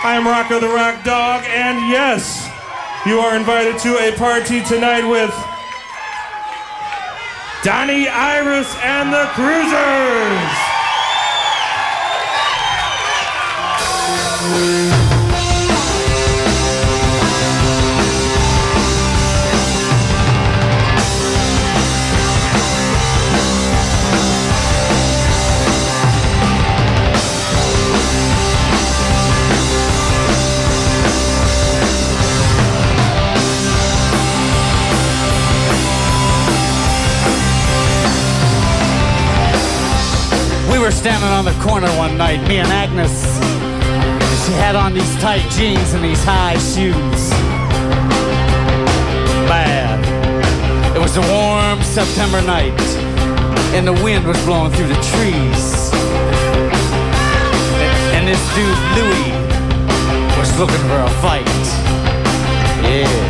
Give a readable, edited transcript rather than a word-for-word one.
I'm Rocco the Rock Dog, and yes, you are invited to a party tonight with Donnie Iris and the Cruisers. We were standing on the corner one night, me and Agnes. She had on these tight jeans and these high shoes. Bad. It was a warm September night, and the wind was blowing through the trees. And this dude, Louis, was looking for a fight. Yeah.